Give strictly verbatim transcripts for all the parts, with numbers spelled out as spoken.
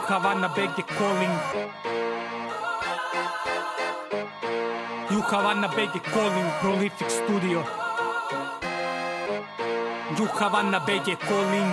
Havana B G calling. You Havana B G calling, Prolific Studio. You Havana B G calling.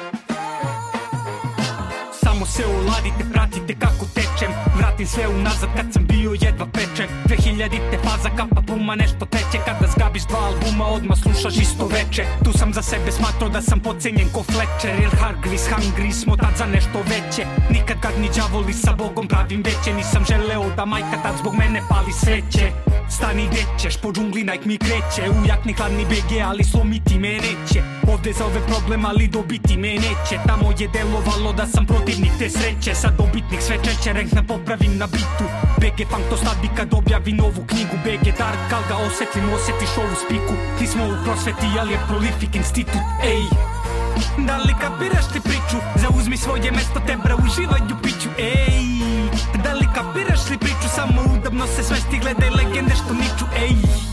Samo se oladite, pratite kako tečem. Vratim sve unazad kad sam bio jedva pečen. Dve hiljadite faza kapa puma nešto teče. Kada zgabiš dva albuma odmah slušaš isto veče. Tu sam za sebe smatrao da sam pocenjen ko Fletcher. Jer Hargris, Hungry smo tad za nešto veće. Nikad kad ni đavoli sa Bogom pravim veće. Nisam želeo da majka tad zbog mene pali sveće. Stani gde ćeš, po džungli Nike mi kreće. Ujakni hladni B G, ali slomiti me neće. Ovde za ove problem, ali dobiti me neće. Tamo je delovalo da sam protivnik te sreće. Sad dobitnik sve češće, rank na popravim na bitu. B G Funk to stavi kad objavi novu knjigu. B G Dark, kad ga osjetim, osjetiš ovu spiku. Nismo u prosveti, ali je Prolific institut, ej. Da li kapiraš ti priču? Zauzmi svoje mesto, te bra, uživaj u piću, ej. Da li kapiraš li priču? Samo udobno se svesti, gledaj legende što niču, ej.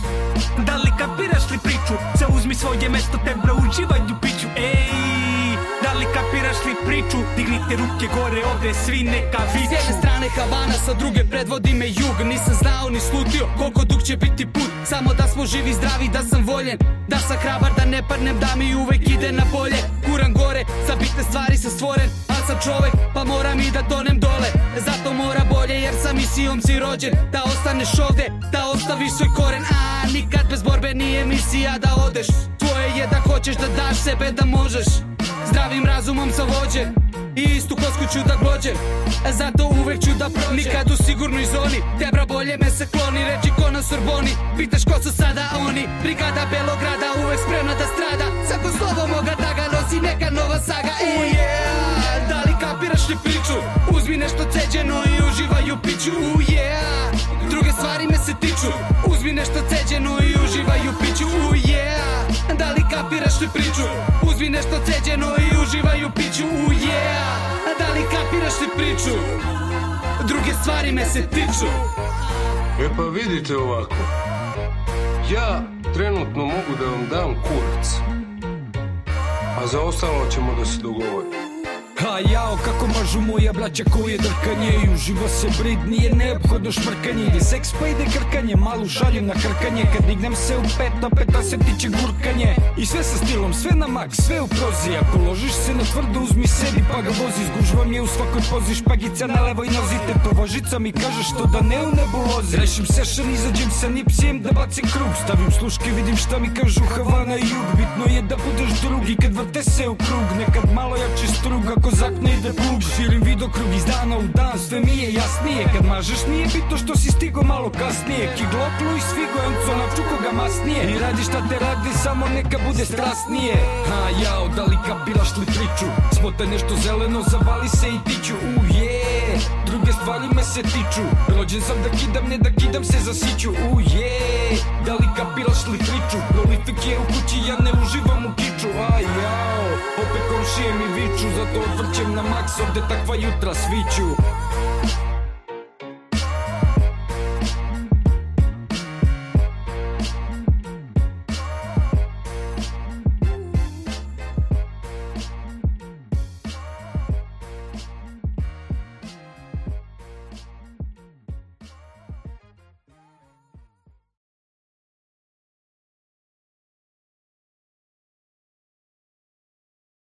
Da li kapiraš li priču? Zauzmi svoje mesto, te bra, uživaj u piću, ej. Da li kapiraš li priču? Dignite ruke gore, ovde svi neka viču. S jedne strane Havana, sa druge predvodi me jug. Nisam znao ni slutio koliko dug će biti put. Samo da smo živi, zdravi, da sam voljen, da sam hrabar, da ne padnem, da mi uvek ide na bolje. Kuram gore, za bitne stvari sam stvoren, al sam čovek, pa moram i da tonem dole. Zato mora bolje, jer sam misijom si rođen. Da ostaneš ovde, da ostaviš svoj koren. A nikad bez borbe nije misija da odeš. Tvoje je da hoćeš da daš sebe da možeš. Zdravim razumom sam vođen i istu kosku ću da glođem. Zato uvek ću da prođem. Nikad u sigurnoj zoni, tebra bolje me se kloni. Reči ko na Sorboni, pitaš ko su sada oni. Brigada Belograda uvek spremna da strada. Svako slovo moga da ga nosi neka nova saga. Ej, oh yeah. Da li kapiraš li priču? Uzmi nešto ceđeno i uživaj u piću. Oh yeah. Druge stvari me se tiču. Uzmi nešto ceđeno i uživaj u piću. Oh yeah. Da li kapiraš li priču? Uzmi nešto ceđeno i uživaj u piću. Oh yeah. Da li kapiraš li priču? Druge stvari me se tiču. E pa vidite ovako. Ja trenutno mogu da vam dam kurac, a za ostalo ćemo da se dogovorimo. A jao, kako mažu moja braća koje drkanje. I uživo se brid, nije neophodno šmrkanje. Ide seks pa ide krkanje, malu šaljem na krkanje. Kad dignem se u pet, na peta se tiče gurkanje. I sve sa stilom, sve na maks, sve u prozi. Ako ložiš se na tvrdo, uzmi sebi pa ga vozi. Zgužvam je u svakoj pozi, špagica na levoj nozi. Tetovažica mi kaže što da ne u nebulozi. Rešim session, izađem sa nipsijem da bacim krug. Stavim sluške, vidim šta mi kažu Havana i jug. Bitno je da budeš drugi kad vrte se u krug. Nekad malo jači strug, ako zakne ide plug. Širim vidokrug iz dana u dan, sve mi je jasnije. Kad mažeš nije bitno što si stigo malo kasnije. Kigloklu i svigo, enco na čuko ga masnije. I radi šta te radi, samo neka bude strasnije. Ha jao, da li kapiraš li priču? Smote nešto zeleno, zavali se i tiću. Uh yeah, druge stvari me se tiču. Rođen sam da kidam, ne da kidam se za siću. Uh yeah, da li kapiraš li priču? Prolific je u kući, ja ne uživam u kiču. A jao, opet komšije mi viču, zato odvrćem na maks, ovde takva jutra sviću.